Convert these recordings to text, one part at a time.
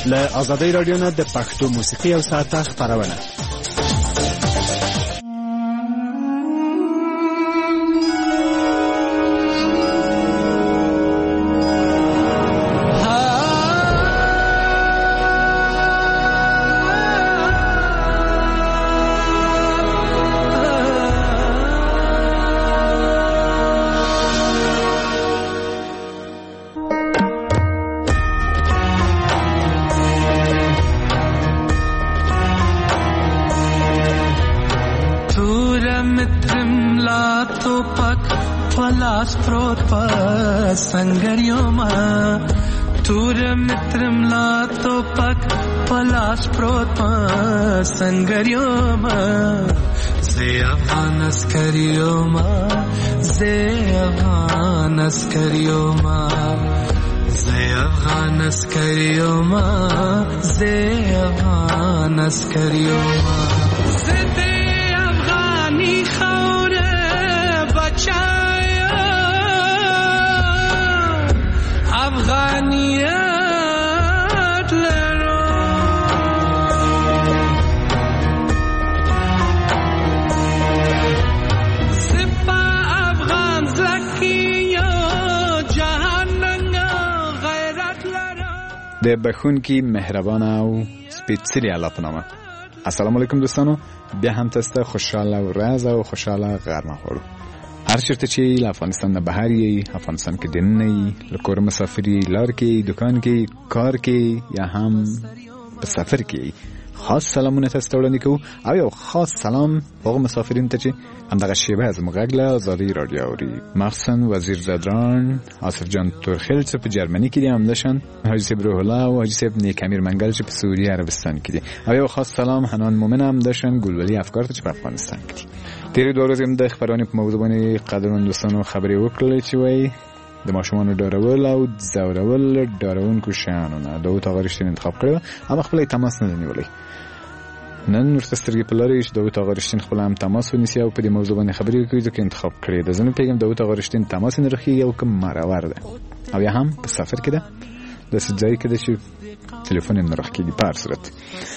له آزادۍ رادیو نه د پښتو موسیقي او ساعته خبرونه. संगरियोमा तूर मित्रमला तो पक पलाश प्रोत्मा संगरियोमा ze afghanaskariyoma ze afghanaskariyoma ze afghanaskariyoma ze afghanaskariyoma zinde afghani khawre bacha افغانیت لرو سپا افغان زکیو جهاننگ غیرت لرو. د بخونکی مهربان او سپیڅلی الله په نامه. السلام علیکم دوستانو، بیا هم تاسو خوشاله ورځ او خوشاله غرمه خورو. هر چیرته چې له افغانستان نه بهر یې، افغانستان کې دننه یې، له کور مسافري، لار کې، دکان کې، کار کې یا هم په سفر کې، خاص سلامونه تاسو ته وړاندې کوو. او یو خاص سلام هغو مسافرینو ته چې همدغه شیبه زموږ غږ له ازادۍ رادیو اوري، مخصوصا وزیر زدران، آصف جان تورخیل چې په جرمني کې دي، همداشان حاجی صاحب روح الله او حاجی صاحب نیک امیر منگل چې په سعودي عربستان کې دي. او یو خاص سلام حنان مومن همداشان ګلولی افکار ته چې په افغانستان کې دي. تیرې دوه ورځې هم د خبرونې په موضوع باندې قدرمن دوستانو خبرې وکړلې چې وایي د ماشومانو ډارول او ځورول ډارونکو شیانو نه داود آقا رښتین انتخاب کړی، اما خپل یې تماس نه دی نیولی. نن ورته سترګې په لارې چې داود آقا رښتین خپل هم تماس ونیسي او په دې موضوع باندې خبرې وکړي، ځکه انتخاب کړی ده. زه نه پوهېږم داود آقا رښتین تماس یې نه راښیږي او که مرور ده او یا هم په سفر کې ده، داسې ځای کې ده چې تلیفون یې نه راښکېږي. په هر صورت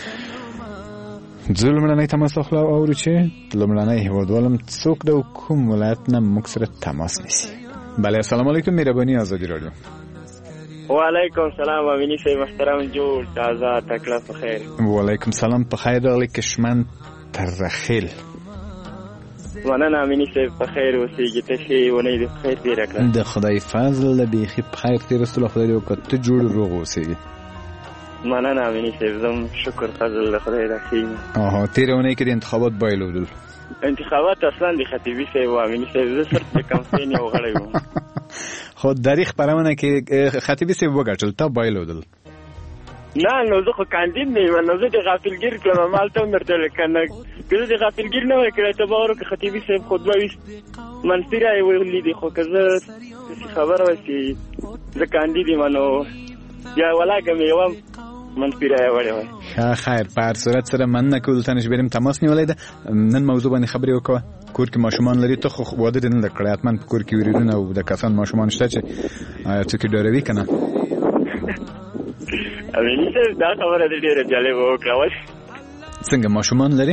زه لومړنی تماس اخلو او اورو چې لومړنی هیوادوالم څوک ده او کوم ولایت نه موږ سره تماس نیسي. بله، السلام علیکم، مهرباني آزادی رادیو. وعلیکم سلام امینی صاحب محترم، جوړ تازه تکړه په خیر. وعلیکم سلام، په خیر راغلی کشمن ترخیل. مننه امینی صاحب، په خیر اوسېږي، تشې ونې د خیر تېره کړه. د خدای فضل بیخي په خیر تېرستلو، خدای دې وکړه ته جوړ روغ اوسېږي. مننه امینی صاحب، زم شکر فضل د خدای راخي. تېره اونۍ کې د انتخابات بایلودل. انتخابات اصلا د خطیبي صاحب او امینی صاحب زه صرف د کمپین یو غړی وم. خو درې خپرونه کې خطیبي صاحب وګټل، تا بایلودل. نه نو زه خو کاندید نه یم، نو زه د غافلګیر کړم. مالته هم درته لیکنه که زه د غافلګیر نه وای کړی ته به وارو که خطیبي صاحب خطبه ویست منفي رایې ویلي دي، خو که زه خبره وه چې زه کاندید یم نو یا ولاکه مې یوه منفي رایه وړې وای. ښه خیر، په هر صورت سره مننه کوو دلته نه چې بریم تماس نیولی ده. نن موضوع باندې خبرې وکړه. کور کې ماشومان لري، ته خو واده دې نه ده کړی، حتما په کور کې وریدونه او د کسان ماشومان شته چې څوک یې ډاروي که نه؟ امیني صاحب دا خبره دې ډېره جالبه وکړه. ولې څنګه ماشومان لري؟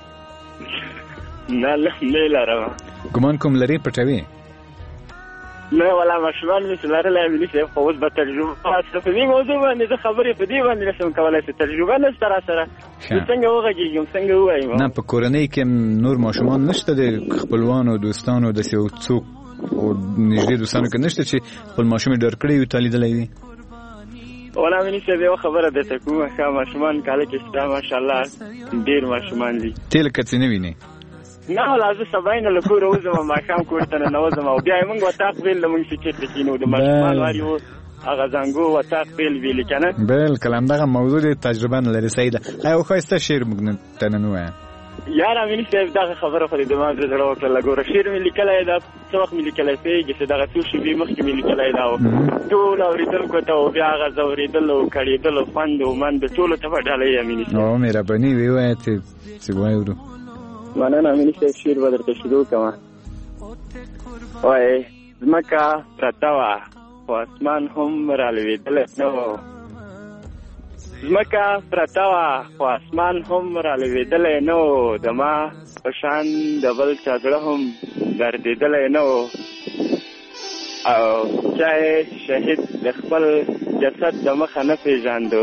نه نه لرم. ګمان کوم لري پټوي؟ نه ولا ماشومان مې لرلی امیني صاحب، خو اوس به تجربه په دې موضوع باندې زه خبرې په دې باندې نشم کولی چې تجربه نشته راسره، زه څنګه وغږېږم څنګه ووایم. نه په کورنۍ کې نور ماشومان نشته د خپلوانو دوستانو داسې یو څوک او نږدې دوستانو کې نشته چې خپل ماشوم یې ډار کړی وي تا لیدلی وي؟ ولا امیني صاحب یوه خبره درته کوم، ښه ماشومان کاله کې شته ماشاءالله ډېر ماشومان دي. ته لکه څه نه وینې؟ نه ولا زه سبا یې نه له کوره وځم، ماښام کور ته ننوځم او بیا یې موږ وطاق بیل له موږ چې چېرته کښېنو د ماشومانو هر یو هغه زنګو وطاق بیل ویلې که نه. بلکل همدغه موضوع دې تجربه نه لري. صحیح ده. یو ښایسته شعر موږ ته نن ووایه. یار امیني صاحب دغه خبره خو دې د ما زړه وکړله. ګوره شعر مې لیکلی دا څه وخت مې لیکلی پوهېږي چې دغه څو شېبې مخکې مې لیکلی دا و ټول اورېدونکو ته او بیا هغه ځورېدل او کړېدل او خوند او مند ټولو ته به ډالۍ امیني صاحب. او مهرباني ووایه چې واورو. مننه امیني صاحب، شعر به درته شروع کړم. وایي ځمکه پرته وه خو اسمان هم رالوېدلی نه و، ځمکه پرته وه خو اسمان هم رالوېدلی نه و د ما په شان د بل چا زړه هم دردېدلی نه و او چا یې شهید د خپل جسد د مخه نه پېژاندو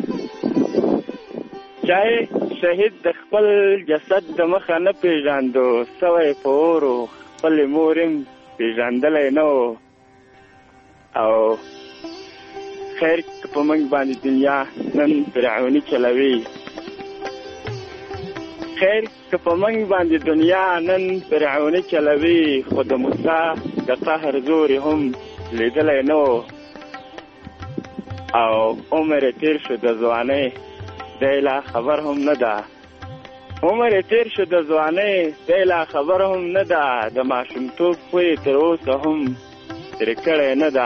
شهید د خپل جسد د مخه نه پېژاندو سوی په اورو خپلې مور هم پېژندلی نه و او خیر که په موږ باندې دنیا نن فرعوني چلوي خو د موسی د قهر زور یې هم لیدلی نه و او عمر یې تېر شو د ځوانۍ دی لا خبر هم نه ده د ماشومتوب خوی تر اوسه هم ترې کړی نه ده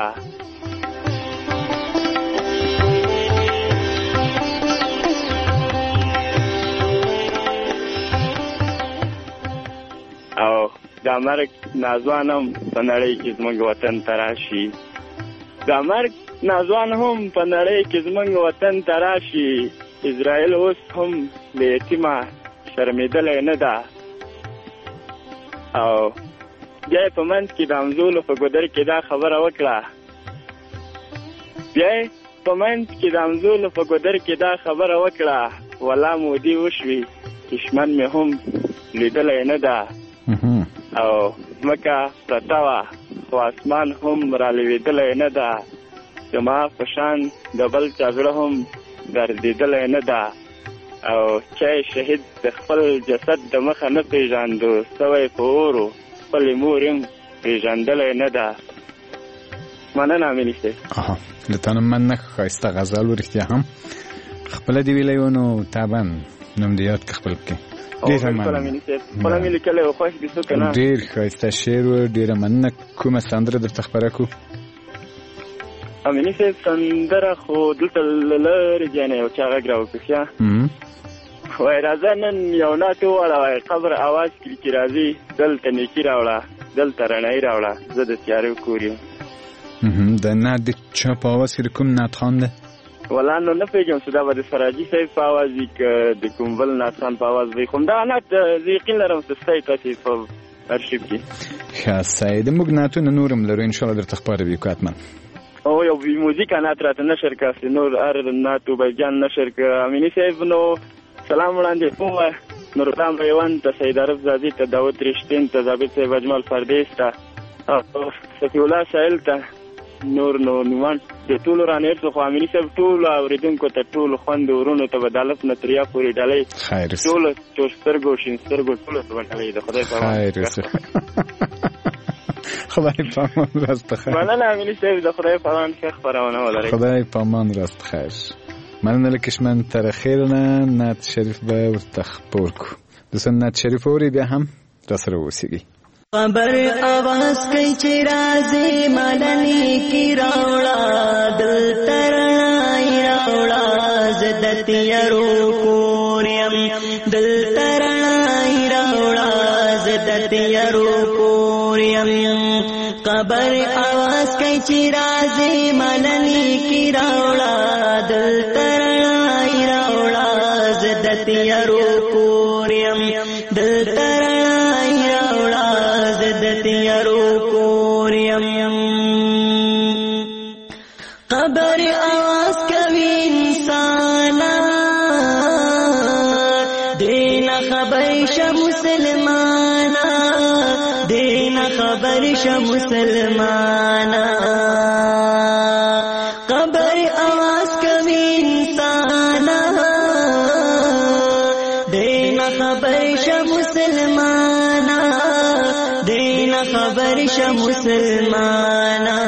او دا مرګ ناځوان هم په نړۍ کې زموږ وطن ته راشي اسرائیل اوس هم له یتیمه شرمېدلی نه ده او بیا یې په منځ کې د همزولو په ګودر کې دا خبره وکړه ولا مودي وشوي دشمن مې هم لیدلی نه ده او ځمکه پرته وه خو اسمان هم رالوېدلی نه ده زما په شان د بل چا زړه هم دردېدلی نه ده او چا یې شهید د خپل جسد د مخه نه پېژاندو سوی په اورو خپلې مور هم پېژندلی نه ده مننه امیني صاحب له تا نه مننه ښایسته غزل و رښتیا هم خپله دې ویلی و نو طبعا نوم دې یاد که خپل پکې ډېره مننه ډېر ښایسته شعر و ډېره مننه کومه سندره درته خپره کړو امیني صاحب سندره خو دلته له لرې ځای نه یو چا غږ راوکړي وایي راځه نن یو نعت وواړه وایي قبر اواز کړي چې راځي دلته نیکي راوړه دلته رڼایي راوړه زه د تیارو کور یم د نعت د چا په اواز کې د کوم نعت خان ده والله نو نه پوهېږم چې دا به د سراجي صاحب په اواز وي که د کوم بل نعت خان په اواز وي خو همدغه نعت زه یقین لرم چې ستاسې تاسې په ارشیف کې ښه سید موږ نعتونه نور هم لرو انشاءالله درته خپاره به وکړو حتما او یو موزیک نعت راته نشر کړه نور هر نعت وبیجان نشر کړه امیني صاحب نو سلام وړاندې کوم نورالله میوند ته سید عرب زادي ته داود رشتین ته ضابط صاحب اجمل پردیس ته صفي الله سایل ته نور نو نومان د ټولو رانهیر څخه امیني صاحب ټولو اورېدونکو ته ټولو خویندو ورونو ته به د الف نه تر یا پورې ډالۍ ټولو چوسترګو شینسترګو ټولو ته به ډالۍ د خدای په خدای په امان راست خیر مننه امیني صاحب د خدای په امان ښه خپرونه ولرئ خدای په امان راست خیر مننه له کشمن تر خیرنه نعت شریف به ورته خپور کو دوستان نعت شریف اوري بیا هم را سره اوسېږي خبر आवाज کوي چې راځي مدني کی راوړه دل ترای راوړه زدت یرو کوریم دل ترای راوړه زدت یرو کوریم خبر आवाज کوي چې راځي مدني کی راوړه دل ترای راوړه زدت یرو کوریم دل ترای راوړه زدت یرو کوریم خبر आवाज کوي انسانا دین خبر ش مسلمانا دین خبر ش مسلمانا خبر आवाज کوي انسانا دین خبر ش مسلمانا دین خبر ش مسلمانا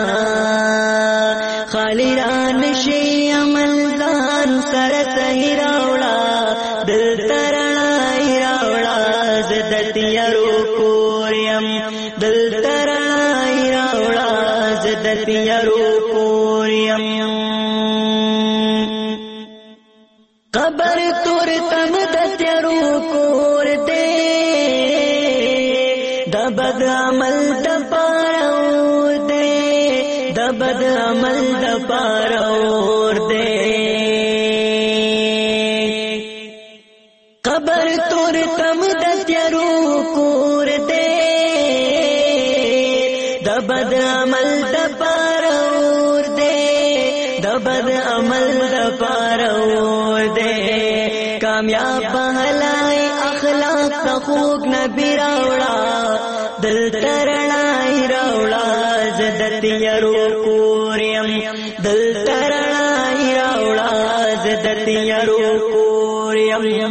خالی ران شي عملدان سره صحیح راوړه دل ترای راوړه زدت یرو کوریم دل ترای راوړه زدت یرو کوریم قبر تور تم د تیرو کور دے د بد عمل د پاره دے د بد عمل د پاره دے ستم د تیارو کور دے د بد عمل د پارور دے د بد عمل د پارور دے کامیاب بہلائی اخلاق تا خوک نبی راوڑا دل ترنائی راوڑا زدت یرو کوریم دل ترنائی راوڑا زدت یرو کوریم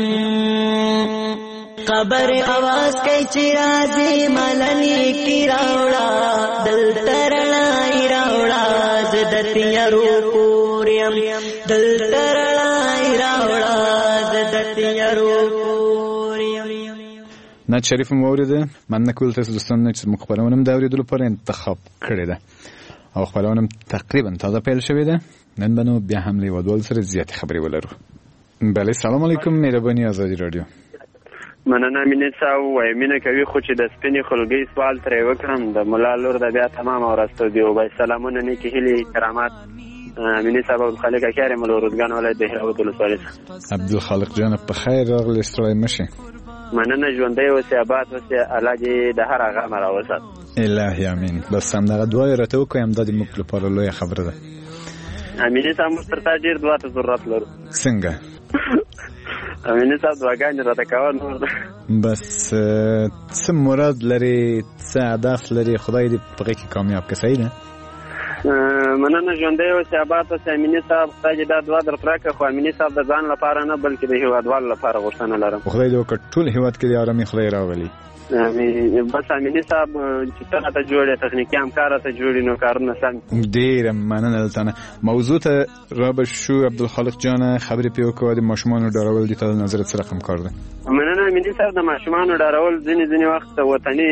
قبر آواز کئی چرازی ملنی کی راوڑا دل ترنائی راوڑا زدت یرو کوریم دل ترنائی راوڑا زدت یرو کوریم. نعت شریف موریده من نکول تاسو دوستان چې مخبرانم د اوریدلو لپاره انتخاب کړی ده او خبرانم تقریبا تازه پیل شوی ده. نن بنو بیا هم له ودول سره زیات خبرې ولرو. بله سلام علیکم مهرباني آزادی رادیو. مننه مینه ساو وای مینه کوي خو چې د سپینې خلګي سوال ترې وکړم د مولا لور د بیا تمام اورستو دی او بای سلامونه نیکی هلي کرامات مینه صاحب الخالق اکیر ملورودگان ولایت دهراوت ولسوالۍ عبدالخالق جان په خیر راغلی ستړی مشه. مننه ژوندی اوسې آباد اوسې الله دې د هر هغه امر راوسات. الهي امین. بس همدغه دعا یې راته وکړئ همدا د موږ لپاره لویه خبره ده. امینه صاحب موږ تر تا ډېر دعا ته ضرورت لرو. څنګه؟ امینه صاحب دعاګانې راته کوه نور ده. بس څه مراد لري څه هدف لري خدای دې په هغې کې کامیاب کړي. صحیح ده؟ مننه ژوندی اوسې آباد اوسې امینه صاحب خدای دې دا دعا در پوره کړه خو امینه صاحب د ځان لپاره نه بلکې د هېوادوالو لپاره غوښتنه لرم. خدای دې وکړه ټول هېواد کې د ارامي خدای راولي. بس امینه صاحب چې ته راته جوړې تخنیکي همکار راته جوړې نو کارونه سم. ډېره مننه دلته نه موضوع ته رابه شو. عبدالخالق جان خبرې پرې وکړه د ماشومانو ډارول دي ته د نظرت څه رقم کار ده؟ مننه امینه صاحب د ماشومانو ډارول ځینې وخت وطني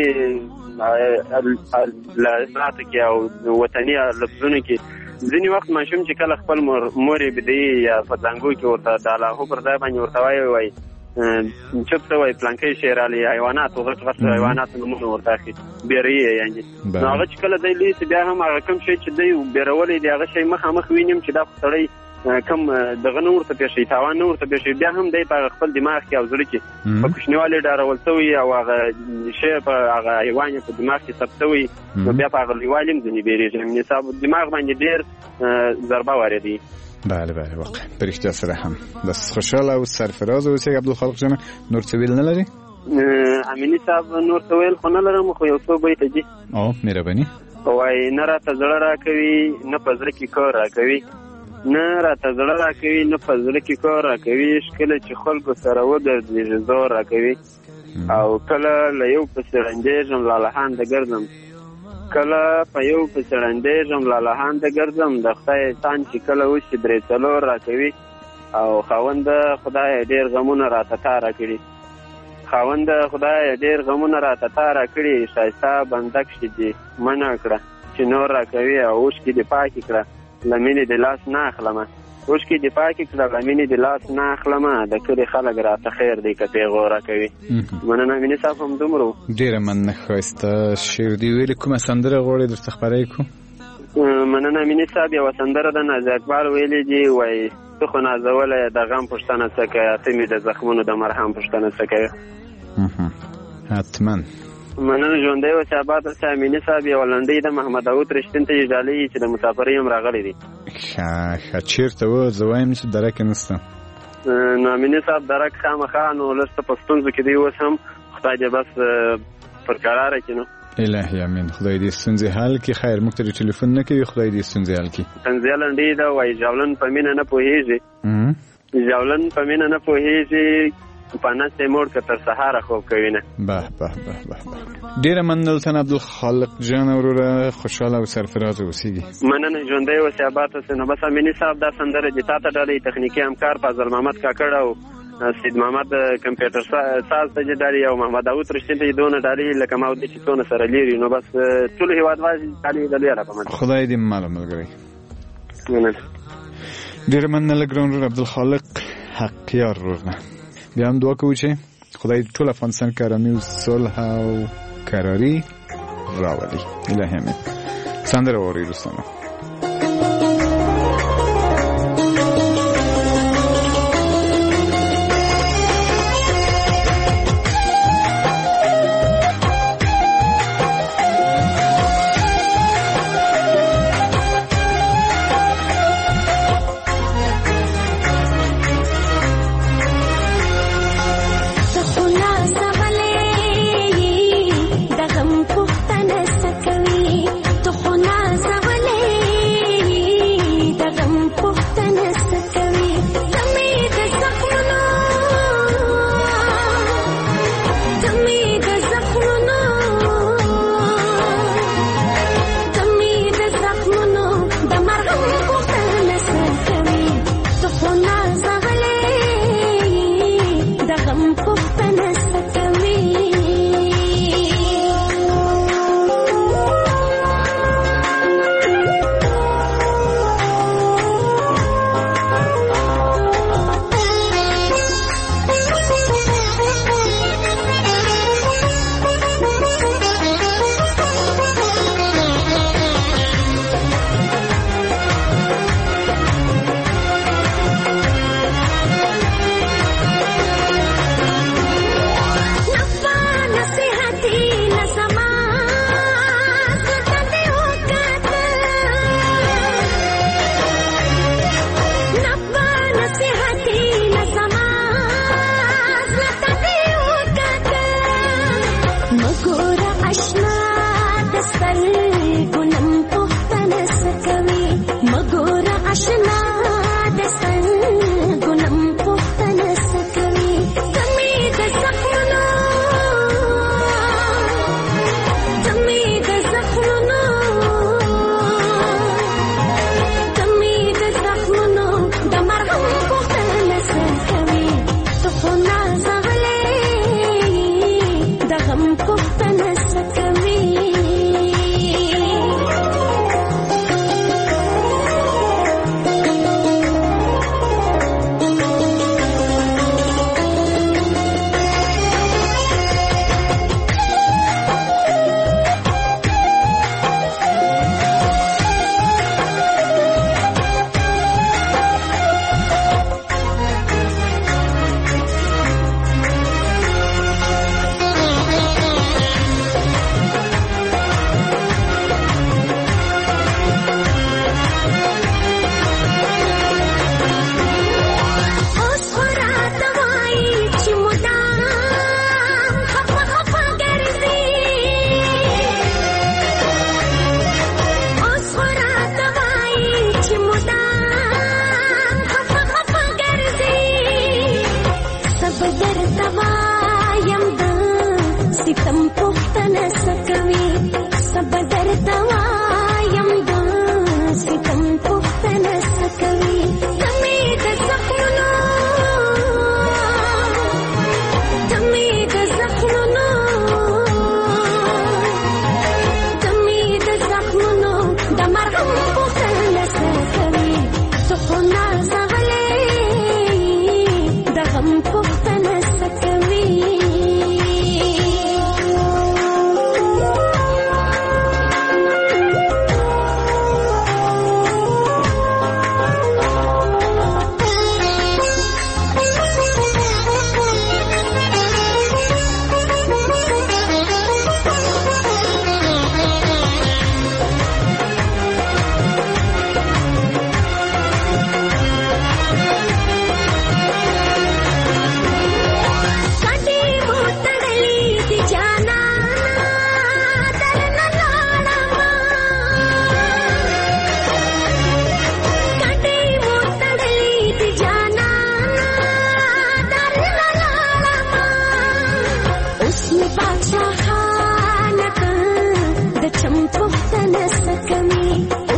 لازماتو کې او وطني لفظونو کې ځینې وخت ماشوم چې کله خپل مور یې بدوي یا په ځانګو کې ورته د اللهو پر ځای باندې ورته وایي چپ ته وایي پلانکی شی رالی حیوانات غټ غټ حیوانات نومونه ورته اخلي بیروي یې یعنې نو هغه چې کله دی لوی سي بیا هم هغه کوم شی چې دی بیرولی دی هغه شی مخامخ وینم چې دا خو سړی کم دغه نه ورته پېښوي تاوان نه ورته پېښوي بیا هم دی په خپل دماغ کې او زړه کې په کوچنیوالي ډارول شوی او هغه شی په هغه حیوان یې په دماغ کې ثبت شوی نو بیا په هغه لیوالي هم ځینې بیرېږي نصاب دماغ باندې ډېر ضربه واردوي. بله بله واقع په رښتیا سره هم بس خوشحاله او سرفراز اوسئ. عبدالخالق جان نور څه ویل نه لري؟ امیني صاحب نور څه ویل خو نه لرم خو یو څو بیته دي. او مهرباني. وایي نه راته زړه راکوي نه په زړه کې کار راکوي نه راته زړه راکوي نه په زړه کې کار راکوي کله چې خلکو سره وګرځېږي زور راکوي او کله له یو پسې ړندېږم لالهانده ګرځم کله په یو پسې ړندېږم لالهانده ګرځم د خدای احسان چې کله وشي درې څلور راکوي او خاونده خدای ډېر غمونه راته تاره کړي خاونده خدای ډېر غمونه راته تاره کړي ښایسته بنده کښې دې منع کړه چې نور راکوي او اوښکې دې پاکې کړه له مینې د لاس نه اخلمه اوښکې دې پاکې کړه له مینې د لاس نه اخلمه د کلي خلک راته خیر دی که پیغور راکوي. مننه مینې صاحب همدومره ډېره مننه ښایسته شعر دې ویلې کومه سندره غواړې درته خپره یې کړو؟ مننه مینې صاحب یوه سندره ده نازي اقبال ویلې دي وایي ته خو نازولی د غم پوښتنه څه کوې ته مې د زخمونو د مرهم پوښتنه څه کوې. حتما مننه ژوندی اوسې آباد اوسې امیني صاحب یوه لنډۍ د محمد داود رښتین ته یې ډالۍ چې د مسافرۍ هم راغلی دي. ښه چېرته و زه وایم چې درک یې نشته. نو امیني صاحب درک خامخا نو لږ څه په ستونزو کې دی اوس هم خدای دې بس پر قراره کړي. نو الهي امین. خدای دې ستونزې حل کړي. خیر موږ ته دې ټلیفون نه کوي خدای دې ستونزې حل کړي. طنزیه لنډۍ ده وایي ژاولن په مینه نه پوهېږي ژاولن په مینه نه پوهېږي په نس یې موړ که تر سهاره خوب کوي نه. به به به به ډېره مننه دلته عبدالخالق جان وروره خوشحاله او سرفراز اوسېږي. مننه ژوندی اوسې آباد اوسې. نو بس امیني صاحب دا سندره دې تا ته ډالۍ تخنیکي همکار فضل محمد کاکړ او سید محمد کمپیوټر ساز ته دې ډالۍ او محمد داود رښتین ته دې دونه ډالۍ لکه ما ودې چې څونه سره لري نو بس ټول هېوادوال ډالۍ د لویه راپه مننه. خدای دې ماله ملګری. مننه ډېره مننه له ګران ورور عبدالخالق حقیار ورور. بیا هم دعا کوو چې خدای ټول افغانستان کې ارامي او صلح او قراري راولي. الهي امین. سندره واورئ دوستانو.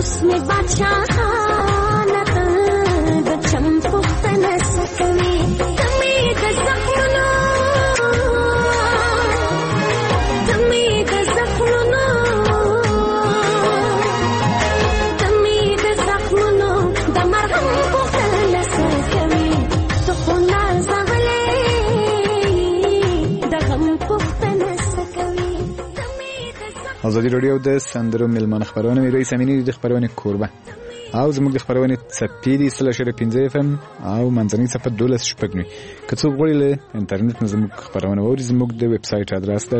حسن بادشاہانت د چم پختنه سکوي تمې د زخمونو تمې د زخمونو تمې د زخمونو د مرهم پختنه سکوي تو خو نازولې د غم پختنه سکوي. ازادي رادیو د سندرو ملمن خبرونه مې رئیس امینی د خبرونه کوربه او زموږ د خبرونه څپېدي سلاشره 15 FM او منځنۍ صفحه 12 شپږنی که څوک غواړي له انټرنیټ نه زموږ خبرونه ووري زموږ د ویب سټ ادرس ده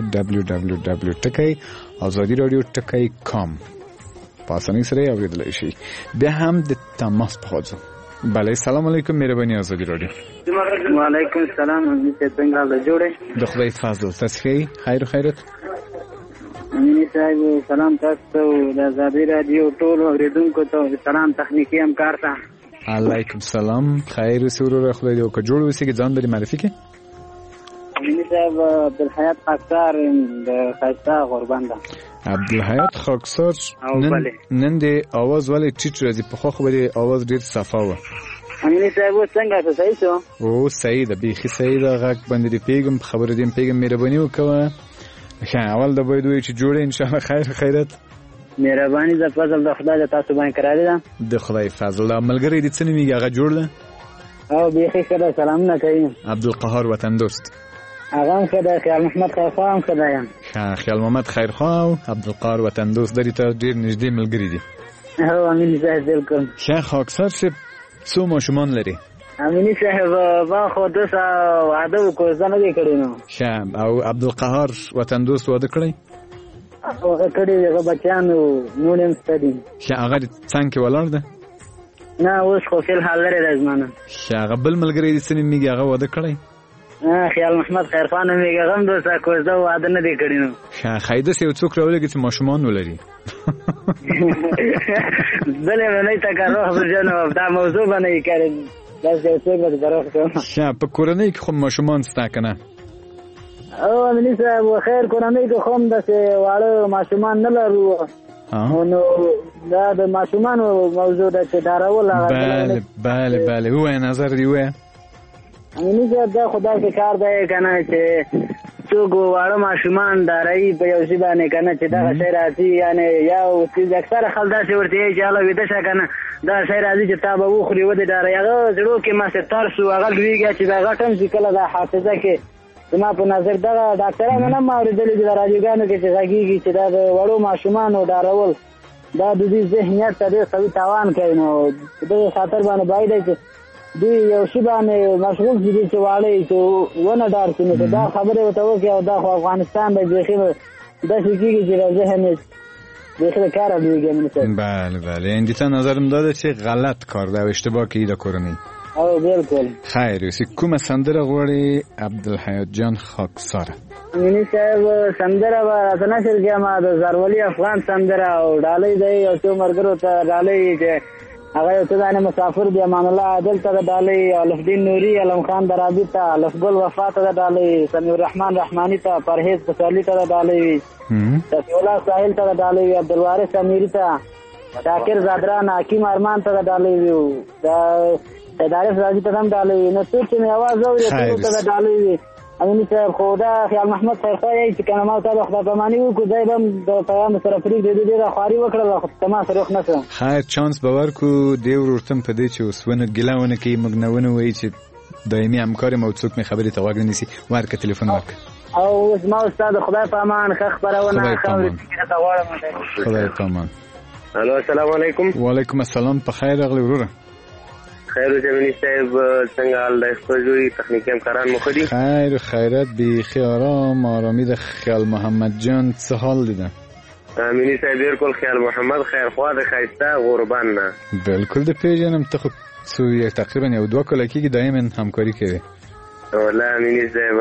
www.azadiradiotakai.com په اسانۍ سره اوریدلای شي. بیا هم د تماس په خاطر بله سلام علیکم مهرباني آزادی رادیو. وعلیکم السلام امید څنګه حال جوړه د خدای فضل تاسو خیر خیرت امینی صاحب سلام تاسو ته د آزادی رادیو ټول اوریدونکو ته سلام تخنیکی همکار ته علیکم سلام خیر سرور خدای دې وکړي جوړ وسی کې ځان لري معرفي کې امینی صاحب عبدالحیات خاکسار د خاصه قربان ده عبدالحیات خاکسار نن دې आवाज ولې ټیټ راځي په خو خبرې आवाज ډیر صفا و امینی صاحب څنګه ته صحیح شو او صحیح ده به صحیح ده غږ باندې پیغام خبر دې پیغام مهرباني وکړه ښه اول د باید وي چې جوړه ان شاء الله خیرت مهرباني د فضل د خدای تاسو باندې کرالې ده د خدای فضل ملګری دې څنګه میږي هغه جوړله او به خیر سلام نه کوي عبدالقهار وطن دوست هغه کده خیال محمد خیرخواه کده یم خیال محمد خیرخواه او عبدالقهار وطن دوست دری ته ډیر نږدې ملګری دي او امین صاحب بالکل ښه خاکسار شه څو ماشومان لري امینی صاحب با خو دوسه وعده وکړ ځنه دې کړی نو ښه او عبدالقهار وطن دوست واده کړی هغه کړی هغه بچانو نونم ستدي ښه هغه څنګه کې ولاړ ده نه اوس خو فل حال لري رزمانه ښه هغه بل ملګری دې سنې میږي هغه واده کړی خیال محمد خیرخوان میږي غم دوسه کوزه وعده نه دې کړی نو ښه خایده سه څوک راولګي چې ماشومان ولري بلې نه تا کارو ورجنو دا موضوع باندې کړی بس یو څه به درخته ښه په کورنۍ کې خو ماشومان ستا کنه او امینی صاحب خیر کورنۍ کې خو هم داسې واړه ماشومان نه لرو نو دا د ماشومانو موضوع ده چې دارول بله وای نظر دی وای امینی صاحب دا خدای کې کار دی کنه چې څوک واړه ماشومان داري په یو ځای باندې کنه چې دا شی راځي یعنی یو چې اکثره خلک دا ورته چې الله وي د څه کنه دا شی راځي چې تابه وخوري و دې داري هغه زړه کې ما څه ترسو هغه لویږي چې دا غټم چې کله دا حافظه کې زما په نظر دا ډاکټرانو نه ماوریدل چې راډیوګانو کې چې راګيږي چې دا وړو ماشومانو دارول دا د دې ذهنیت ته ډېر سوي تاوان کوي نو د خاطر باندې باید چې دوی یو شی باندې مشغول دي چې واړی چې ونه ډار کړي دا خبره وته وکي او دا خو افغانستان به ځکه د شګيږي چې ذهن دغه کار دیږي منځ بله اندیته نظرم داده چې غلط کار ده او اشتباه کوي د کورنۍ او بالکل خیر اوسې کومه سندره غواړي عبدالحیات جان خاکسار امینی صاحب سندره و تناشر جما د زرولی افغان سندره او ډالۍ دی او څو مرګرو ته ډالۍ چې هغه یو څه مسافر دی امان الله عادل ته ډالۍ الفدین نوري علم خان درابی ته الفګل وفات ته ډالۍ سمیع الرحمن رحمانی ته پرهیز پسالی ته ډالۍ تقی الله ساحل ته ډالۍ عبدالوارث امیری ته شاکر زادران حکیم ارمان ته ډالۍ ویو دا ادارې راځي ته هم ډالۍ نو څه چې आवाज اوري ته ډالۍ امینی صاحب خدا خیال محمد خیرخواه چې کنه ما ته خدای پامانی وکړ دای هم د پیغام سره فریق دې دې خواري وکړل خو تما سره وخت نه خیر چانس باور کو دی ورتم په دې چې وسونه ګلاونه کې مګنونه وایي چې دایمي همکار مو څوک می خبرې ته واګ نسی ورکه ټلیفون ورک او ما استاد خدای پامان خبرونه خبرې ته غواړم خدای پامان الو السلام علیکم وعلیکم السلام په خیر اغلی وروره خیر زمینی صاحب څنګه حال دی خپلوي تخنیکی همکاران مو خدي خیر خیرت بی خیارام آرامی د خیال محمد جان څه حال دیده امینی صاحب بالکل خیال محمد خیرخواه د خایسته قربان نه بالکل د پیژنم ته خو تقریبا یو 2 کال کېږي دائما همکاري کوي والله امینی صاحب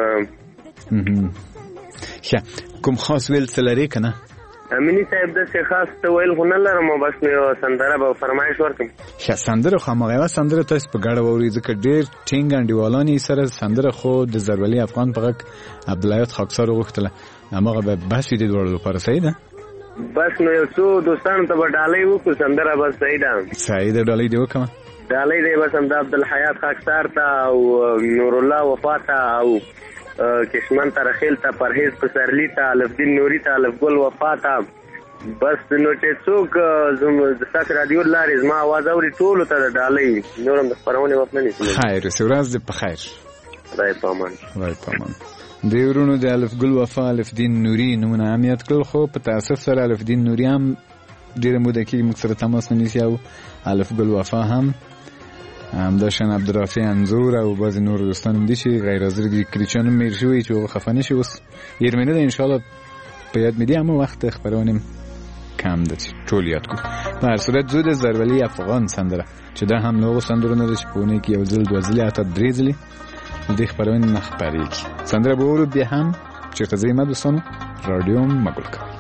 ښه کوم خاص ویل څه لري کنه امینی صاحب د څه خاص ته ویل خو نه لرم بس مې سندره به فرمایش ورکم ښه سندره خو هغه سندره تاسو په ګډه ووري ځکه ډېر ټینګ انډیوالانی سره سندره خو د زرولی افغان په غږ عبدالحیات خاکسار غوښتله هغه به بس دې ورول لپاره صحیح ده بس نو یو څو دوستانو ته به ډالۍ وکړو سندره بس صحیح ده صحیح ده ډالۍ دی وکړه ډالۍ دی بس همدا عبدالحیات خاکسار ته او نور الله وفا ته او کشمن ترخیل ته پرهیز پسرلی ته الفدین نوری ته الفګل وفا ته بس نو چې څوک د ستاسو رادیو لارې زما اواز اوري ټولو ته د ډالۍ نور هم د خپرونې وخت نه نیسي خیر ورځ دې په خیر خدای په امان خدای په امان د ورونو د الفګل وفا الفدین نوری نومونه هم یاد کړل خو په تاسف سره الفدین نوری هم ډېره موده کې موږ سره تماس نه نیسي او الفګل وفا هم همداشان عبدالرافع انزور او بعضی نور دوستان هم دي چې غیر حاضر دي کلیچان میر شوی چې هغه خفه نشي اوس یرمنه ده انشاءالله په یاد میدی اما وخت خبرونیم کم ده چې ټول یاد کو په هر صورت زود زرولی افغان سندره چې دا هم نوغو سندرونه ده چې په اونه کې یو ځل دو ځلې حتی درې ځلې دې خبرونه نه خپرېږي سندره به ورو بیا هم چېرته ځئ ما دوستانو رادیو مه ګل کوئ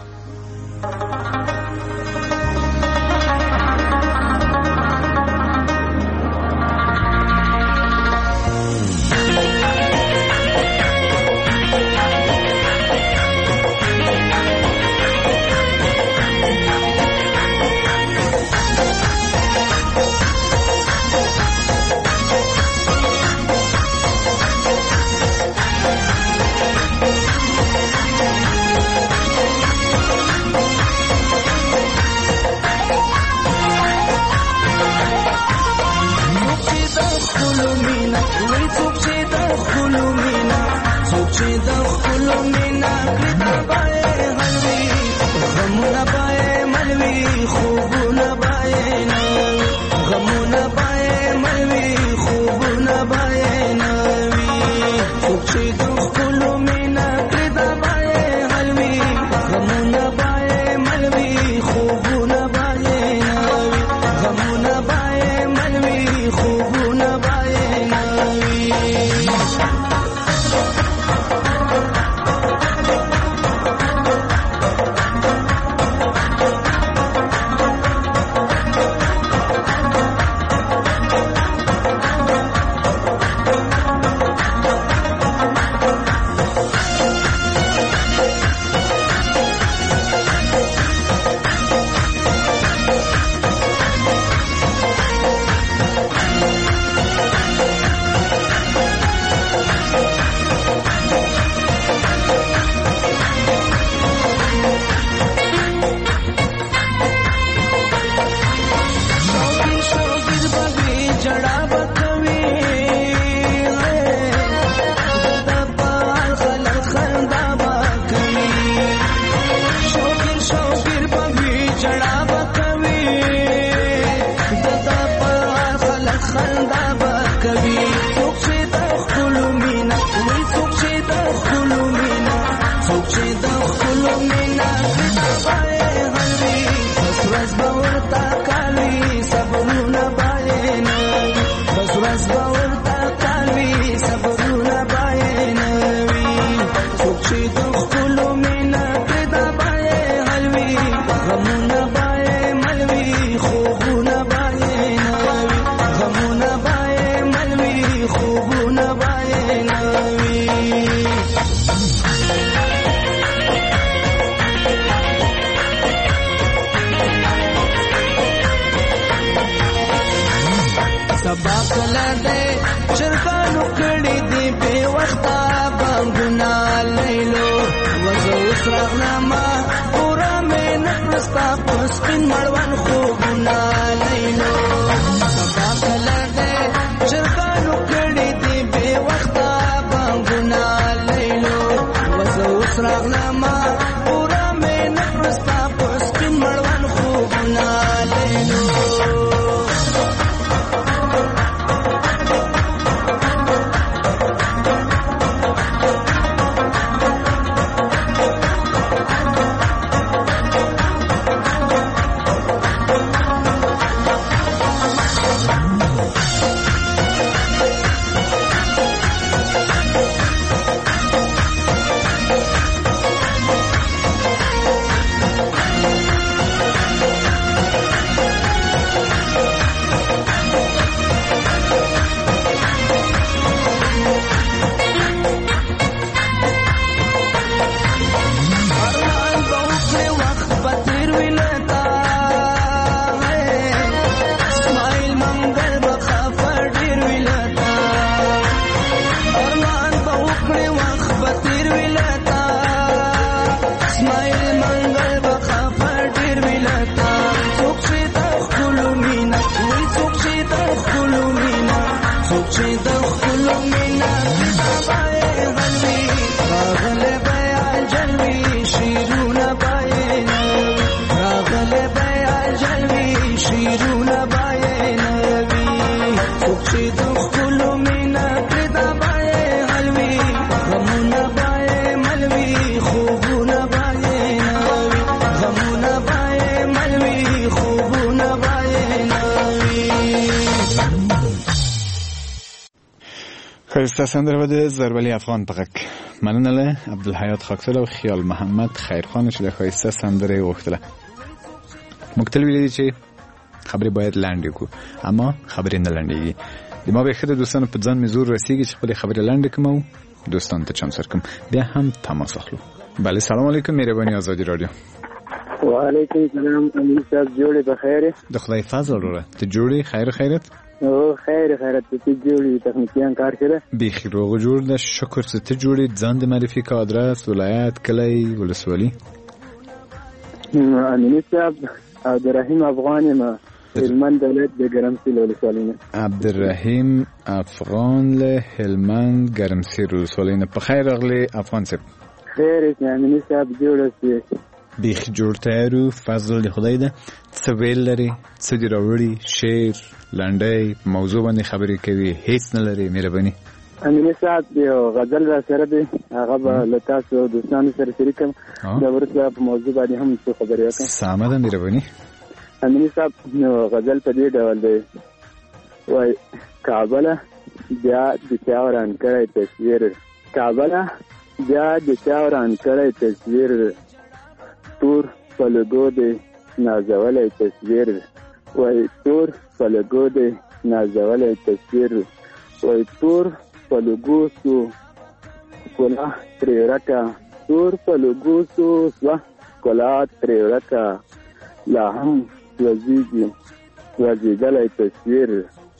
چې د خپل مینا بای غلوي راغله بیا جلوي شیرونه بای راغله بیا جلوي شیرونه بای نوي چې د خپل مینا بای غلوي غمونه بای ملوي خوبونه بای نوي غمونه بای ملوي خوبونه بای نوي. خیسته سندره و ده زربلی افغان پقک مننه له عبدالحیات خاکسل و خیال محمد خیرخان چې د خیسته سندره وختله مکتل ویلی چې خبری باید لنډی کو اما خبری نه لنډیږي د ما به خد دوستانو په ځان مزور رسیږي چې خپل خبری لنډ کوم او دوستان ته چم سر کوم بیا هم تماس اخلو. بله سلام علیکم مهربانی آزادی رادیو. و علیکم السلام امیر صاحب جوړې په خیر د خدای فضل وروره ته جوړې خیر خیرت او خیر خیرت ته جوړې تخنیکیان کار کړه بیخي روغ جوړ د شکر ته جوړې ځان د معرفي کا ادرس ولایت کلی ولسوالي امیر صاحب عبدالرحیم افغان ما هلمند ولایت د ګرمسیر ولسوالۍ نه. عبدالرحیم افغان له هلمند ګرمسیر ولسوالۍ نه. په خیر راغلی افغان صاحب. خیر امیر صاحب جوړ اوسئ. بیخي جوړ تیارو فضل د خدای ده. څه ویل لري څه دې راوړي شعر لنډۍ موضوع باندې خبرې کوي هیڅ نه لري مهرباني. امیر صاحب یو غزل را سره دی هغه به له تاسو دوستانو سره شریکم د ورته په موضوع باندې هم څه خبرې وکړم. سمه ده مهرباني. امیر صاحب نو غزل په دې ډول دی وای کابل بیا د چاوران کړی تصویر کابل بیا د چاوران کړی تصویر تور پلګو دی نازولای تصویر وای تور پلګو دی نازولای تصویر وای تور پلګو سو کولا تریرکا تور پلګو سو سوا کولا تریرکا لا هم وزیدلای تصویر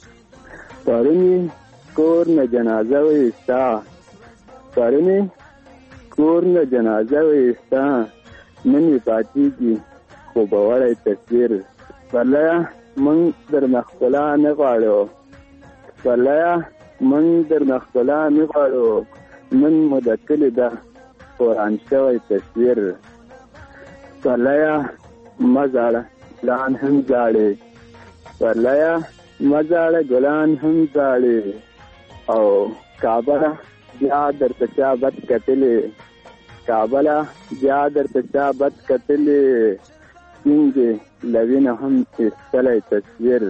پرونی کور نه جنازه وستا پرونی کور نه جنازه وستا نن پاتېږي خو بوړی تصویر پرلیا من در مخبلا نه غواړو پرلیا من در مخبلا نه غواړو نن مو د کلي ده قرآن شوی تصویر پرلیا مزاړه ګلان هم ځاړي پرلیا مزاړه ګلان هم ځاړي او کابل بیا درته چا بد کتلې کابل بیا درته چا بد کتلې څنګه لوینه هم ایستلی تصویر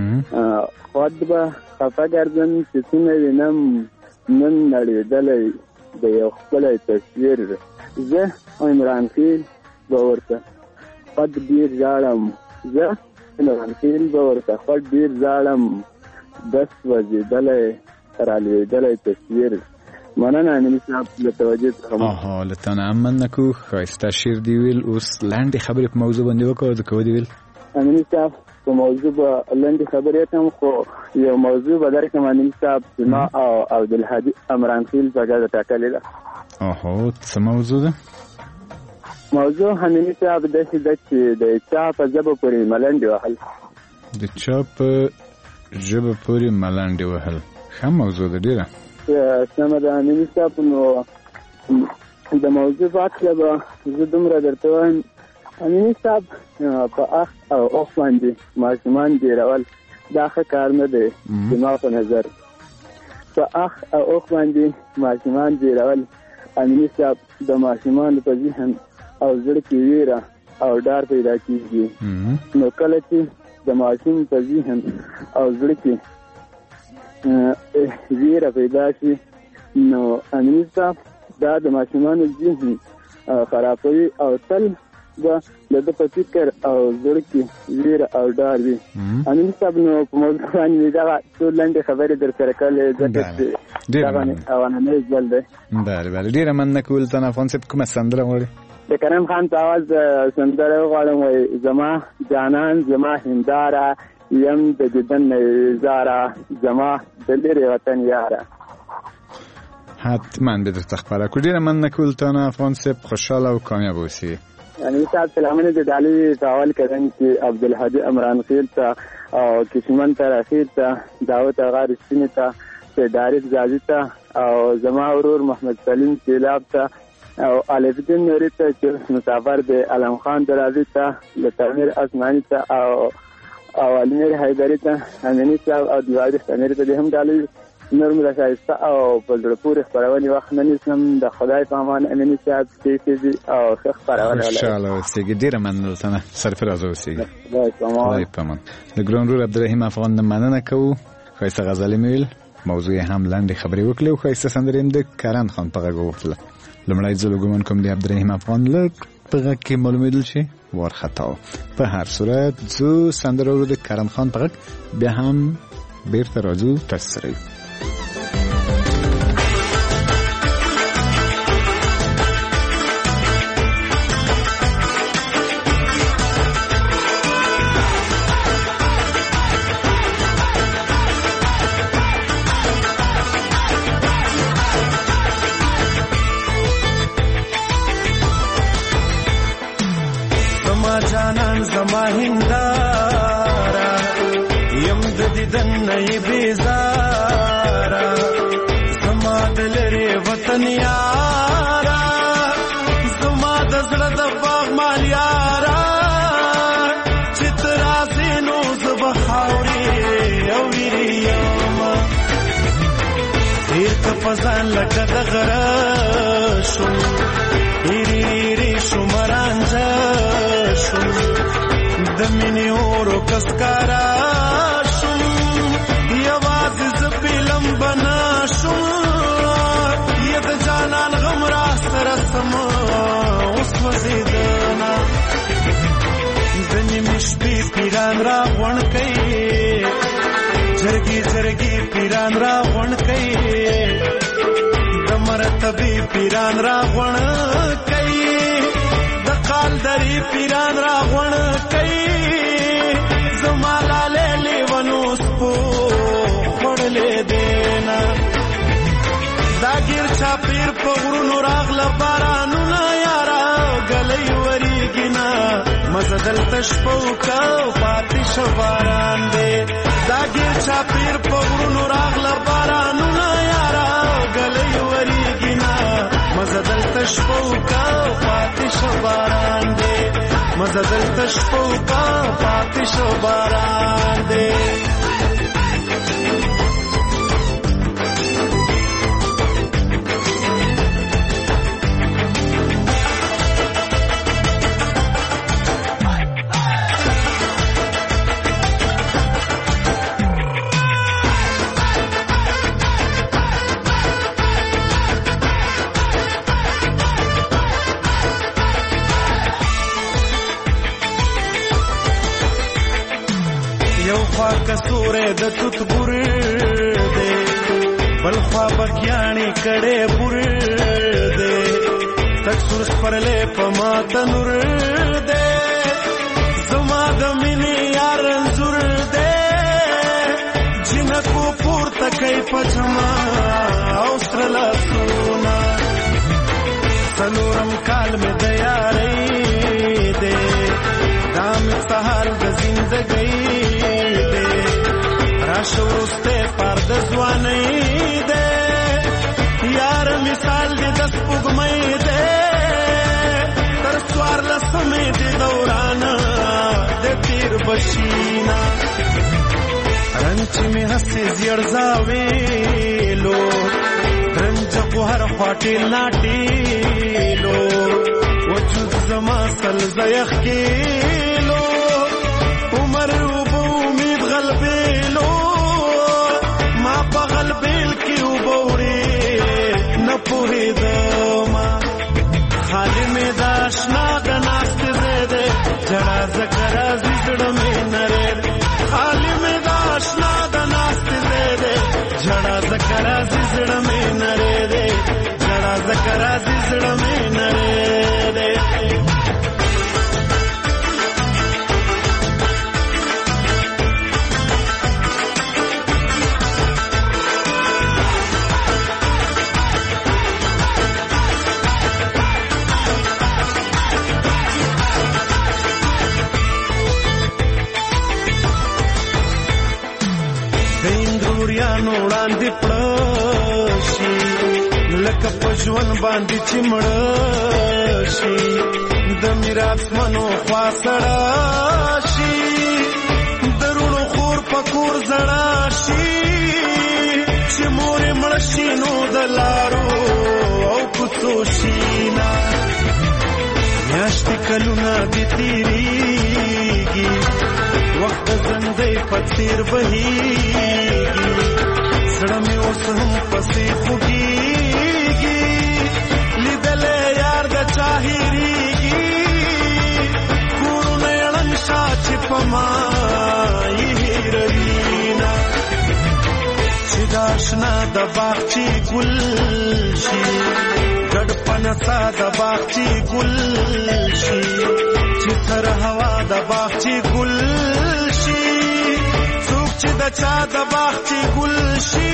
خود به خفه ګرځم چې څونه وینم نن نړېدلی د یو ښکلی تصویر زه عمران خیل به ورته خود ډېر ژاړم زه عمران خیل به ورته خود ډېر ژاړم دس وزېدلی رالوېدلی تصویر. مننه امیر صاحب له توجه څخه. له تا نه هم مننه کو ښایسته شعر دې ویل اوس لنډې خبرې په موضوع باندې وکړو د کوه دې ویل امیر صاحب په موضوع به لنډې خبرې کوم خو یو موضوع به درکړم امیر صاحب زما او عبدالهادي عمران خیل په ګډه ټاکلې ده. څه موضوع ده؟ موضوع امیر صاحب داسې ده چې د چا په ژبه پورې ملنډې وهل. د چا په ژبه پورې ملنډې وهل ښه موضوع ده ډېره. سمه ده امیر صاحب نو د موضوع په هکله به زه دومره درته وایم امیر صاحب په اخ او اوښ باندې ماشومان ډېرول دا ښه کار نه دی زما په نظر. په اخ او اوښ باندې ماشومان ډېرول امیر صاحب د ماشومانو په ذهن او زړه کې ویره او ډار پیدا کېږي نو کله چې د ماشوم په ذهن او زړه کې ویره پیدا شي نو امیر صاحب دا د ماشومانو ذهن خرابوي او تل به د ده په فکر او زړه کې ویره او ډار وي. امیر صاحب نو په موضوع باندې دغه څو لنډې خبرې در سره کړلې ځکه چې دغه اولنی ځل دی. بله ډېره مننه کول ته افغان صاحب کومه سندره غواړې؟ د کریم خان په اواز سندره وغواړم وایي زما جانان زما هنداره یم د دیدن نه زاره زما د لرې وطن یاره. حتما به درته خبره کړو. ډېره مننه کول ته افغان صاحب خوشحاله او کامیاب اوسئ. امیر صاحب سلامونه د ډالۍ تاول کردن چې عبدالهادي عمران خیل ته او کشمن ته رخیل ته داوت اغا رسینې ته سید عارف زازي ته او زما ورور محمد سلیم سیلاب ته او الف الدین نوري ته چې مسافر دی، علم خان درازي ته، لتامیر اسماني ته او علمیر حیدري ته، امینی صاحب او دیواري امیر ته هم ډالۍ نور مله شایسته او په زړه پورې خپرونې وخت نه نیسم. د خدای په امان امینی صاحب سیدي او ښه خپرونه انشاءالله اوسېږي. ډېره مننه درته سرفراز اوسېږي. خدای په امان. د ګران ورور عبدالرحیم افغان نه مننه کوو. ښایسته غزلې مې ویل، موضوع یې هم لنډې خبرې وکړې او ښایسته سندرې هم د کرن خان په غږ ووتله. لومړی ځل ګومان کوم د عبدالرحیم افغان لږ په غږ کې معلومېدل چې وارخطا و. په هر صورت ځو سندره ورو د کرن خان په غږ بیا هم بیرته راځو تاسو سره. جانان زما هندارا یم د دیدن نه بیزارا زما دلری وطن یارا زما د زړه د باغ مال یارا چترا زینو زب خاوري او ویریما هیر ته پزان لکه د غراشو هیری شمرانجا د مینې اورو کسکارا شم یواز زپیلم بنا شم ید جانان غم را سره سم اوس وزیدنا دنی مشپی پیران را غون کئی جرگی جرگی پیران را غون کئی دمرتبی پیران را غون کئی دقال دری پیران را غون کئی زمالا لیلی ونوس پو خوڑلے دینا داگیر چاپیر پغرونو راغل بارانونا یارا گلی وریگینا مزدل تشپو کاو پاتی شباران دے داگیر چاپیر پغرونو راغل بارانونا یارا گلی وریگینا مزدل تشپو کاو پاتی شباران دے مزدل تشپو کاو پاتی شباران دے کسوره د توت ګور دے بل خوا بګیانی کړه بور دے تک سرس پرلې پما تنور دے زما د مینې یار زور دے جنکو پور تکي پچما او سرلا سونا سنورم کال میں دیارې دے دام سهال د زندګۍ شوسته پرد ځواني ده یار مثال دې د سپوږمۍ ده تر سوار لسمې دې دوران د تیر بشینا رنچ می هسي زړزاوي لو رنج په هر خاطر لاټیلو وجود زما سل زيخ کېلو عمر وبو امید غلبېلو بغل بیل کی وبوري نه پوری دما خالی می داشنا د ناست زده جړه ذکر زړه می نره خالی می داشنا د ناست زده جړه ذکر زړه می نره جړه ذکر زړه می نره توریانو وړاندې پړه شي لکه په ژوند باندې چې مړه شي د میراث منو خوا سړه شي د روڼو خور په کور زړه شي چې مورې مړه شي نو د لارو او کوڅو شینا میاشتې کلونه دې تېرېږي وخت د زندۍ په څېر بهېږي زړه مې اوس هم پسې خوږېږي لیدلی یار د چا هېرېږي کورونه یې ړنګ شه چې په ما یې هېروي نه چې د اشنا د باغچې ګل شي ګډ پنسا د باغچې ګل شي چې تر هوا د باغچې ګل شي څوک چې د چا د باغچې ګل شي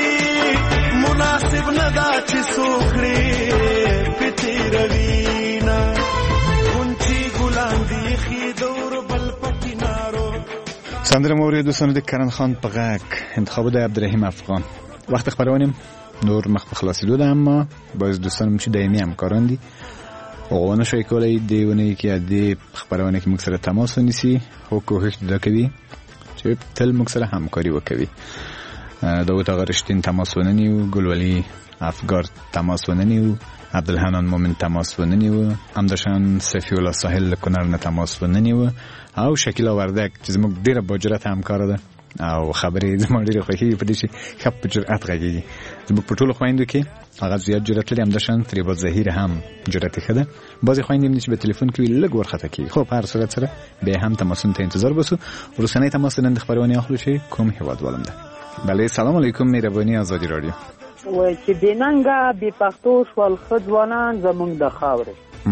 مناسب نه دا چې څوک کړي پې تېروي نه غونچې ګلان دي ایښي د اوربل په کنارو. سندره مو اورید دوستانو د کرن خان په غږ انتخاب د عبدالرحیم افغان. وخت خبرونیم نور مخ په خلاصېدو ده، اما باز دوستانم چې دایمي همکاران دي او نشوي کولای دی ونه کې د خبرونه کې موږ سره تماس ونیسي او کوښښ دا کوي چې تل موږ سره همکاري وکړي. داوود آقا رشتین تماس وننیو، ګلولی افګار تماس وننیو، عبدالحنان مومن تماس وننیو، همداشان صفی الله ساحل کنر نه تماس وننیو او شکیلا وردک چې زموږ ډیره باجرت همکار ده او خبرې زموږ ډیره خوښي په دې چې خپ په جرأت غږیږي. زموږ په ټولو خویندو کې هغه زیات جرأت لري، همداشان فریبا زهیر هم جرأت ښه ده. بعضې خویندې چې په تلیفون کې لږ ورخطا کېږي. خو په هر صورت سره بیا هم تماسونو ته انتظار بسو. وروستنی تماس نن د خبرونې اخلو چې کوم هیوادوالم ده. بله سلام علیکم، مهرباني آزادي رادیو. وای چې بېننګه بې پښتو شول ښه ځوانان زموږ د خاورې.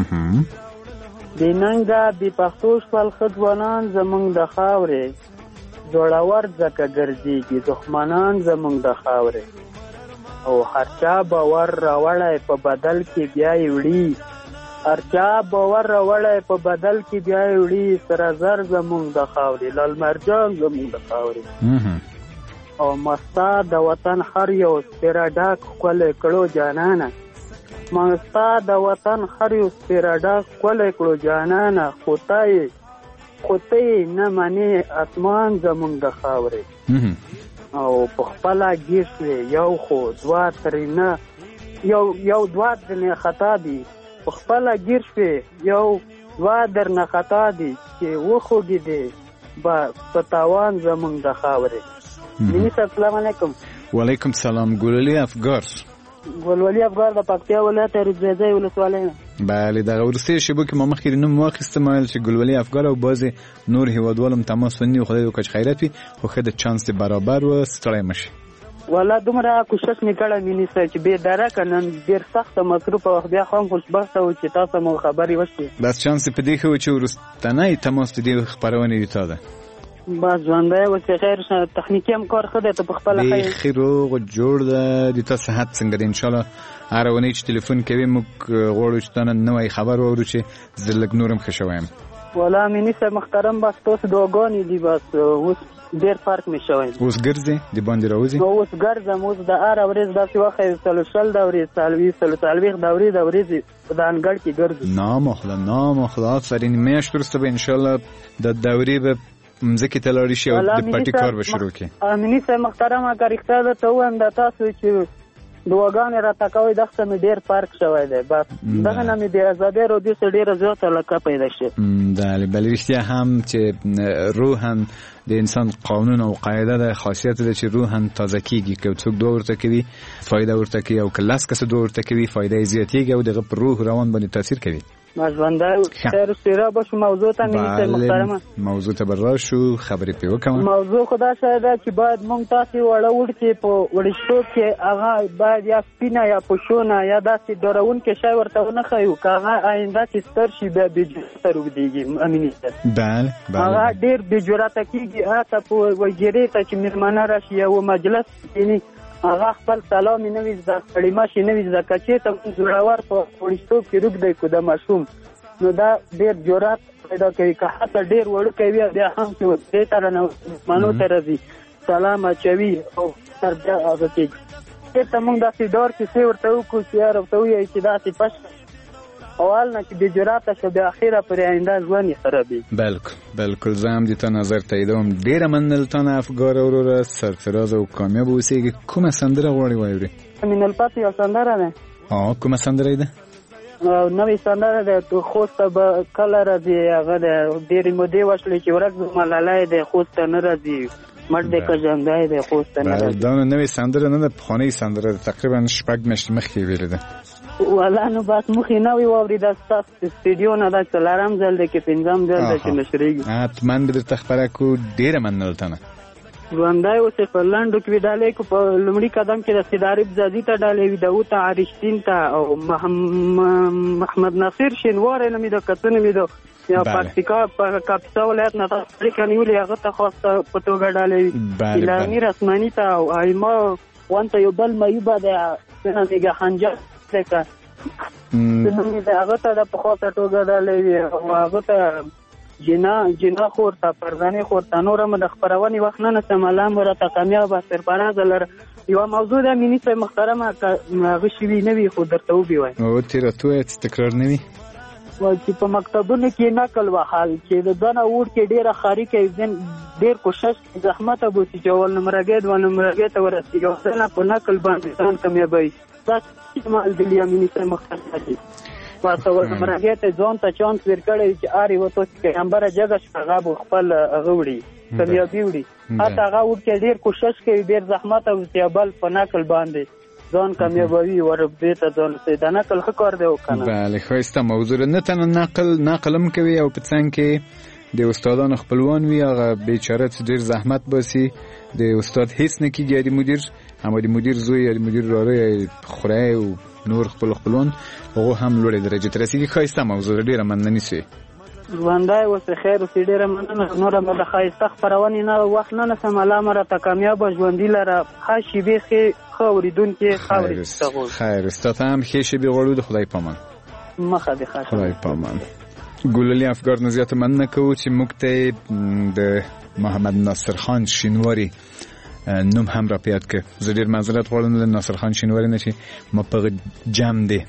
بېننګه بې پښتو شول ښه ځوانان زموږ د خاورې، زړور ځکه ګرځېږي دښمنان زموږ د خاورې، او هر چا باور راوړی په بدل کې بیا یې وړي، هر چا باور راوړی په بدل کې بیا یې وړي، سره زر زموږ د خاورې، لال مرجان زموږ د خاورې. او مستا د وطن هر یو سپېره ډاک ښکلی کړو جانانه، مستا د وطن هر یو سپېره ډاک ښکلی کړو جانانه، خو ته یې نه منې اسمان زموږ د خاورې. او په خپله ګیر شوې یو خو دوه ترېنه یو دوه درنې خطا دي، په خپله ګیر شوې یو دوه درنه خطا دي، چې وخوږېدې به په تاوان زموږ د خاورې. مینی صاحب سلام علیکم. وعلیکم سلام. ګلولی افګار د پکتیا ولایت رودزای ولسوالۍ نه. بله دغه وروستۍ شیبو کې ما مخکې نوم واخیستم ویل چې ګلولی افګار او بعضې نور هیوادوالم تماس ونیو. خدای وکړه چې خیرات وي خو ښه د چانس برابر و ستړی مه شي. والله دومره کوشش مې کړی مینی صاحب چې بې درکه نن ډېر سخته مصروفه وخت بیا خو هم خوشبخته و چې تاسو مو خبرې وشوې. بس چانس په دې ښه و چې وروستنی تماس د دې خپرونې د تا ده. بس ژوندی اوس خیر تخنیکي هم کار ښه دی، ته په خپله بیخي روغ جوړ ده. د تا صحت څنګه دی؟ انشاءالله هره اونۍ چې تلیفون کوي موږ غواړو چې تا نه نوی خبر واورو چې زه لږ نور هم ښه شوی یم. والله میني صاحب محترم بس تاسو دعاګانې دي، بس اوس ډېر فرق مې شوی. اوس ګرځې د باندې راوځي؟ اوس ګرځم، اوس د هره ورځ داسې وخت شل دورې څلوېښت دورې د ورځې په د انګړ کې ګرځو. نامخله آفرین. میاشت وروسته به انشاءالله د دورې به مځکې ته لاړې شي او د پټي کار به شروع کړي. میني صاحب محترمه که رښتیا درته ووایم د تاسو چې دعاګانې راته کوئ دغه مې ډېر فرق شوی دی. بس دغه نه مې د ازادۍ رادیو څخه ډېره زیاته علاقه پیدا شوې. بله رښتیا هم چې روحاً د انسان قانون او قاعده ده، خاصیت ده چې روحاً تازه کېږي. که څوک دعا ورته کوي فایده ورته کوي، او که 10 کسه دعا ورته کوي فایده یې زیاتېږي او دغه پر روح روان باندې تاثیر کوي. ژوندی خیر سیره باشو. موضوع ته میني صاحب محترمه موضوع ته به راشو خبرې پرې وکړو. موضوع خو داسې ده چې باید موږ تاسې واړه وړکې په وړشتوب کې هغه باید یا سپینه یا پشونه یا داسې ډارونکی شی ورته ونه ښیو، که هغه آینده کې ستر شي بیا بې جرأته روږدېږي. میني صاحب هغه ډېر بې جرأته کېږي. هلته په وجیرې ته چې مېلمانه راشي یا و مجلس کښېني هغه خپل سلام نه وي زده، کلمه نه وي زده. که چېرته زړور په وړشتوب کې روږدی کړو د ماشوم، نو دا ډېر جرأت پیدا کوي. که حتی ډېر وړوکی وي بیا هم چې دې ته رانه مېلمنو ته راځي سلام اچوي او ترجه هغه کې ته موږ داسې دور کیسې ورته وکړو چې یار ورته ووایي چې داسې پش اول نه چې بې جراته شو بیا اخره پرې آینده ژوند یې خرابېږي. بالکل زه هم د تا نظر تاییدوم. ډېره مننه تا نه افګاره وروره سرفراز او کامیاب اوسېږي. کومه سندره غواړې واورې؟ من الفتح یو سندره ده. کومه سندره ده؟ نوې سندره ده. خوست ته به کله راځي هغه ده ډېرې مودې وشلې چې ورک ملالی دی خوست ته نه راځي مړ دی که ژوندی دی خوست ته نه راځي. دا نوې سندره نه ده پخوانۍ سندره ده تقریبا 6 میاشتې مخکې یې ویلې ده. والا نو بس مخې نه وي واورېده ستاسو سټډیو نه دا 4م ځل دی که 5م ځل دی چې نشرېږي. حتما به درته خپره کړو. ډېره مننه له تا نه. ژوندی اوسې په لنډو کې ډالۍ کو په لومړي قدم کې د سیدارب زادي ته ډالۍ وي داود ته عریشتین ته او محمد ناصر شینواری نومې ده که څه نومې ده یا پکتیکا په کاپیسا ولایت نه تاسو اړیکه نیولې هغه ته خاص په توګه ډالۍ وي امیر اسماني ته او ایما وانته یو بل میوبه ده نګه خنجر که نومې ده هغه ته د په خاصه توګه ډالۍ وي او هغه ته جنا خور ته پرزانې خور ته نور هم د خپرونې وخت نه نسم الله مو راته کامیابه سرفراز لره یوه موضوع ده میني صاحب محترمه هغه شوي نه وي خو درته وبې وایي تېره تویه چې تکرار نه وي چې په مکتبونو کې نقل وحال چې د دنه ووډ کې ډېره خاري کوي ډېر کوشش زحمت بوسي چې اول نمرګۍ دوه نمرګۍ ته ورسېږي او ځنه په نقل باندې ځان کامیابوي دا استعمال د میني صاحب محترمه دي واسه ورمرګې ته ځان ته چانس ورکړی چې آری وته چې امبره جګه شغاب خپل غوړي کامیابی وړي حتی هغه ورته ډیر کوشش کوي ډیر زحمت او استعمال په نقل باندې ځان کامیابوي ورته ته ځان ته د نقل کار دی وکنه. بله خوسته موضوع نه تنه نقلم کوي او په څنګه کې د استادانو خپلوان وي هغه بیچاره ډیر زحمت باسي د استاد هیڅ نه کیږي د مدیر هم د مدیر زوی یا د مدیر راره خورای او نور خپلوان هغه هم لوړې درجه ته رسیدي. ښایسته موضوع ډېره مننه سي. ژوندی اوسې خیر اوسې ډېره مننه. نوره به د ښایسته خپرونې نه وخت نه نسم الله مه راته کامیابه ژوندي لره ښه شېبې ښه اورېدونکي ښه اورېدونکي غواړو. خیر ستا ته هم ښې شېبې غواړو. د خدای پامان. مخه دې ښه خدای پامان. ګلالي افګار نه زیاته مننه کوو چې موږ ته د محمد ناصر خان شینواري نوم هم را پیاد که. زه ډېر معذرت غواړم له ناصر خان شینواري نه چې ما په جام دی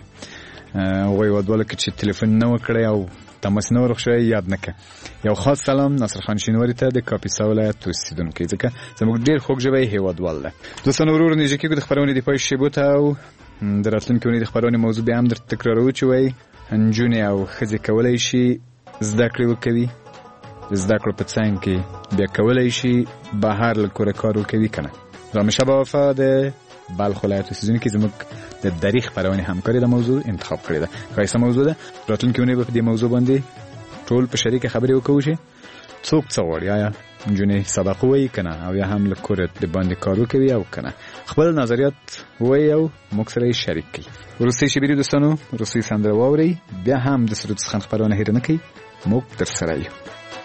هغوی هېوادواله کې چې تلیفون نه وکړی او تماس نه ورخ شوی یاد نه که. یو خاص سلام ناصر خان شینواري ته د کاپیسا ولایت اوسېدونکی ځکه زموږ ډېر خوږ ژبی هېوادوال ده. دوستانو ورور نږدې کېږو د خپرونې د پای شېبو ته او د راتلونکې اونۍ د خپرونې موضوع بیا هم درته تکراروو چې وایي نجونې او ښځې کولی شي زده کړې وکوي زده کړو په څنګ کې بیا کولی شي بهر له کوره کار وکوي که نه. رامیشه با وفا د بلخ ولایت اوسېدونکي زموږ د دری خپرونې همکاري د موضوع انتخاب کړې ده. ښایسته موضوع ده. راتلونکې اونۍ به په دې موضوع باندې ټول په شریکه خبرې وکړو چې څوک څه غواړي آیا نجونې سبق ووایي که نه او یا هم له کوره د باندې کار وکوي او که نه خپل نظریات ووایي او موږ سره یې شریک کړي. وروستۍ شېبې دوستانو وروستۍ سندره واورئ بیا هم د سرود څخه خپرونه هېره نه کوي. موږ درسره یو.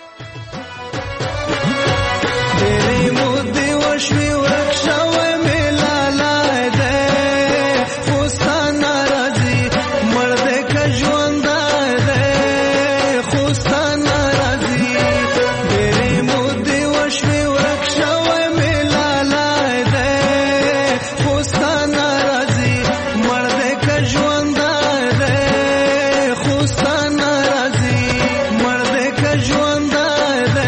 ډېرې مودې وشوې ورک شوی مې لالی دی خو ستا نه راځي مړ دی که ژوندی دی خو ستا نه راځي. ډېرې مودې وشوې ورک شوی مې لالی دی خو ستا نه راځي مړ دی که ژوندی دی خو ستا نه راځي مړ دی که ژوندی دی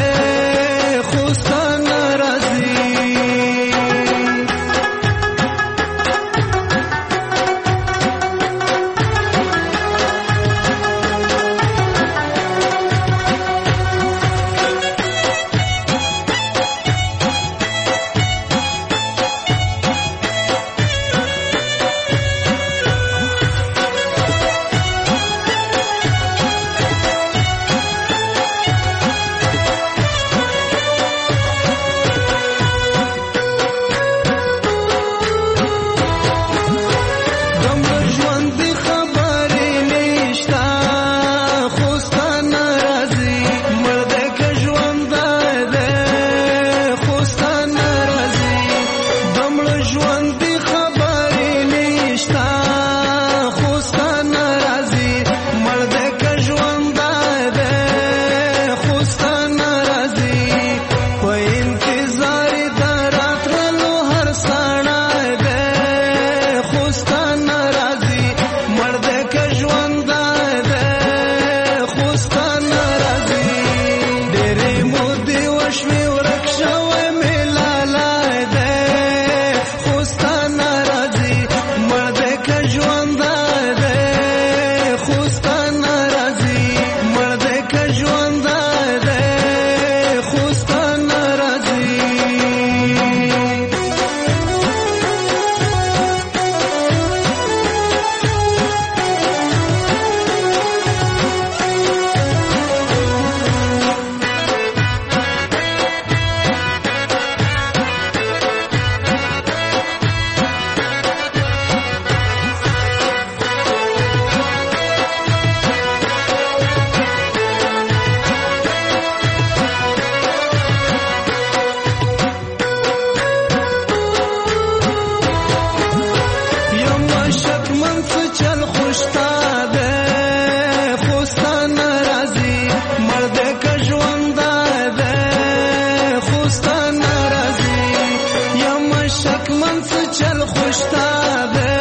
ګران څه چل خوشتا ده